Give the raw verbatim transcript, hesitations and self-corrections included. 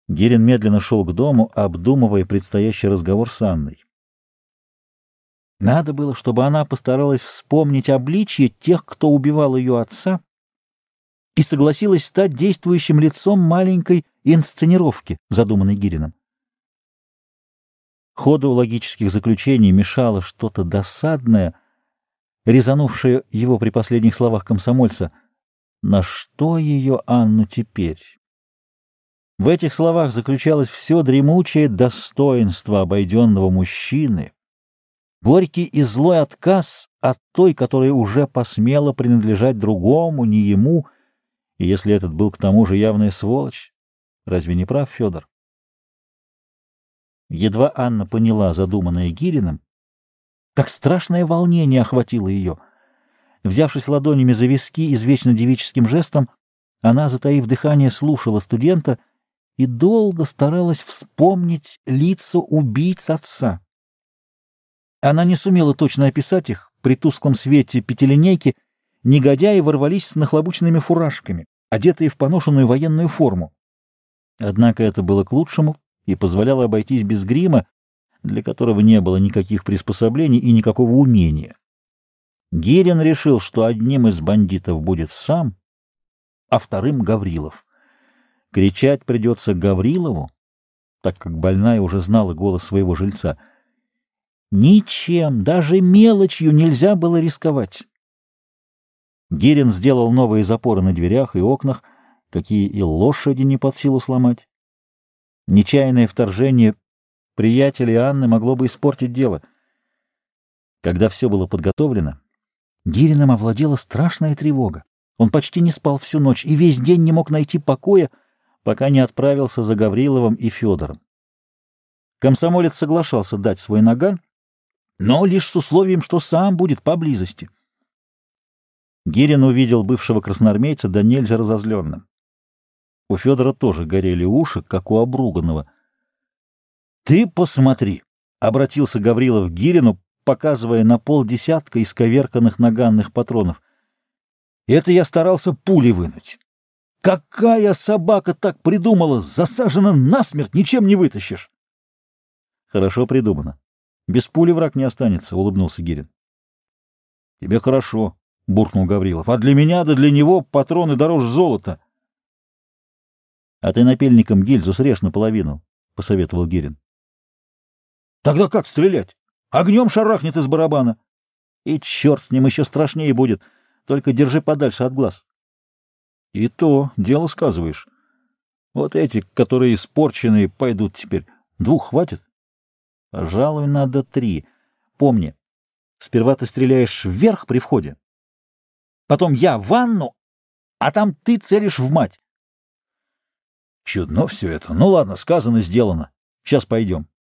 Гирин медленно шел к дому, обдумывая предстоящий разговор с Анной. Надо было, чтобы она постаралась вспомнить обличье тех, кто убивал ее отца, и согласилась стать действующим лицом маленькой инсценировки, задуманной Гирином. Ходу логических заключений мешало что-то досадное, резанувшее его при последних словах комсомольца. На что ее Анну теперь? В этих словах заключалось все дремучее достоинство обойденного мужчины, горький и злой отказ от той, которая уже посмела принадлежать другому, не ему, и если этот был к тому же явная сволочь. Разве не прав Федор? Едва Анна поняла задуманное Гириным, как страшное волнение охватило ее. Взявшись ладонями за виски извечно девическим жестом, она, затаив дыхание, слушала студента и долго старалась вспомнить лица убийц отца. Она не сумела точно описать их. При тусклом свете пятилинейки негодяи ворвались с нахлобученными фуражками, одетые в поношенную военную форму. Однако это было к лучшему и позволяло обойтись без грима, для которого не было никаких приспособлений и никакого умения. Гирин решил, что одним из бандитов будет сам, а вторым — Гаврилов. Кричать придется Гаврилову, так как больная уже знала голос своего жильца. Ничем, даже мелочью нельзя было рисковать. Гирин сделал новые запоры на дверях и окнах, какие и лошади не под силу сломать. Нечаянное вторжение приятелей Анны могло бы испортить дело. Когда все было подготовлено, Гириным овладела страшная тревога. Он почти не спал всю ночь и весь день не мог найти покоя, пока не отправился за Гавриловым и Федором. Комсомолец соглашался дать свой наган, но лишь с условием, что сам будет поблизости. Гирин увидел бывшего красноармейца да нельзя разозленным. У Федора тоже горели уши, как у обруганного. — Ты посмотри! — обратился Гаврилов к Гирину, показывая на полдесятка исковерканных наганных патронов. — Это я старался пули вынуть. Какая собака так придумала? Засажена насмерть, ничем не вытащишь. — Хорошо придумано. Без пули враг не останется, — улыбнулся Гирин. — Тебе хорошо, — буркнул Гаврилов. — А для меня да для него патроны дороже золота. — А ты напильником гильзу срежь наполовину, — посоветовал Гирин. — Тогда как стрелять? Огнем шарахнет из барабана. И черт с ним, еще страшнее будет. Только держи подальше от глаз. — И то дело сказываешь. Вот эти, которые испорченные, пойдут теперь. Двух хватит? — Пожалуй, надо три. Помни, сперва ты стреляешь вверх при входе. Потом я в ванну, а там ты целишь в мать. — Чудно все это. Ну ладно, сказано, сделано. Сейчас пойдем.